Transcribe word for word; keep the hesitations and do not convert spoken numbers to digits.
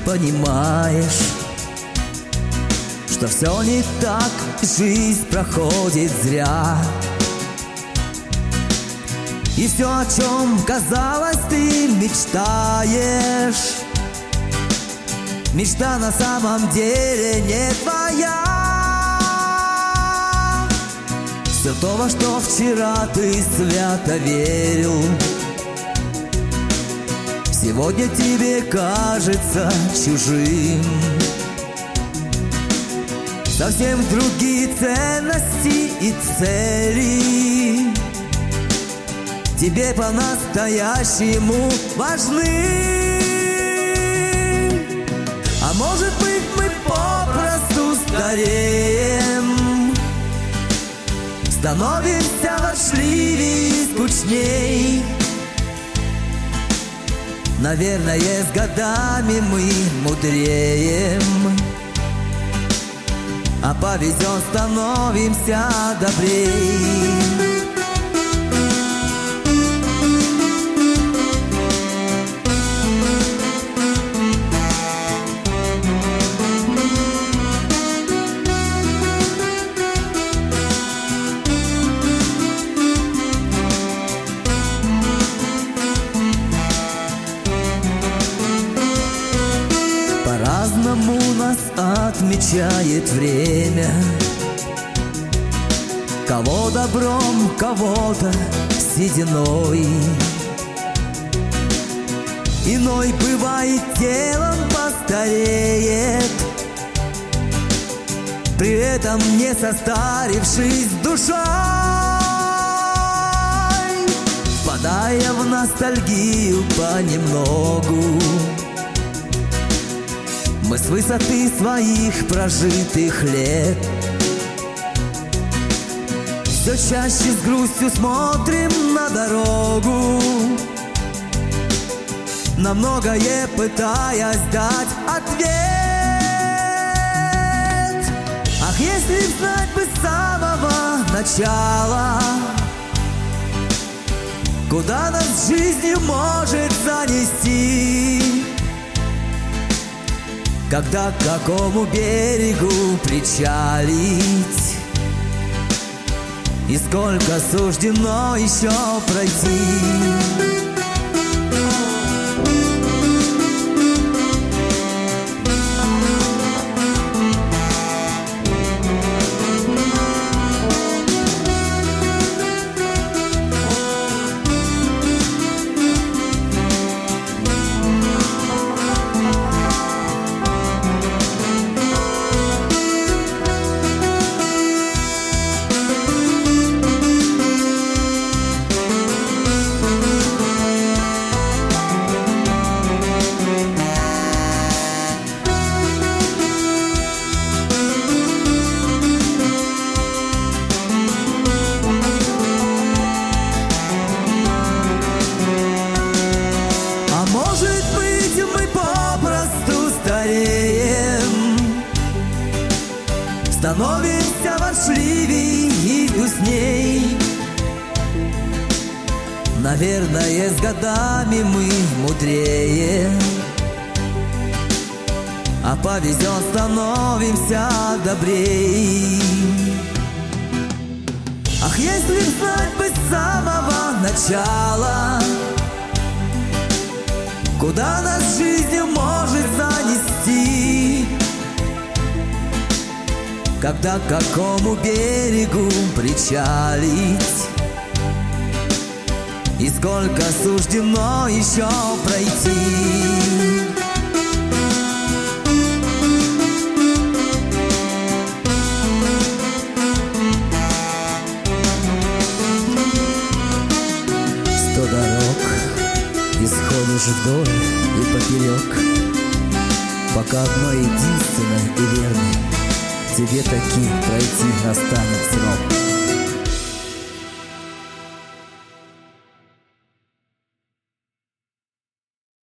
понимаешь, что все не так, жизнь проходит зря. И все, о чем, казалось, ты мечтаешь, мечта на самом деле не твоя. Все то, во что вчера ты свято верил, сегодня тебе кажется чужим. Совсем другие ценности и цели тебе по-настоящему важны. А может быть, мы попросту стареем, становимся ворчливее и скучней. Наверное, с годами мы мудреем, а повезет, становимся добрей. По-разному нас отмечает время, кого добром, кого-то сединой. Иной бывает телом постареет, при этом не состарившись душой, впадая в ностальгию понемногу. Мы с высоты своих прожитых лет все чаще с грустью смотрим на дорогу, на многое пытаясь дать ответ. Ах, если б знать бы с самого начала, куда нас жизнь может занести, когда к какому берегу причалить, и сколько суждено еще пройти. Становимся ворчливей и грустней. Наверное, с годами мы мудреем, а повезет, становимся добрей. Ах, если б знать бы с самого начала, куда нас жизнь может занести, когда к какому берегу причалить, и сколько суждено еще пройти. Сто дорог, исходишь вдоль и поперек, пока одно единственное и верное тебе таки пройти настанет срок.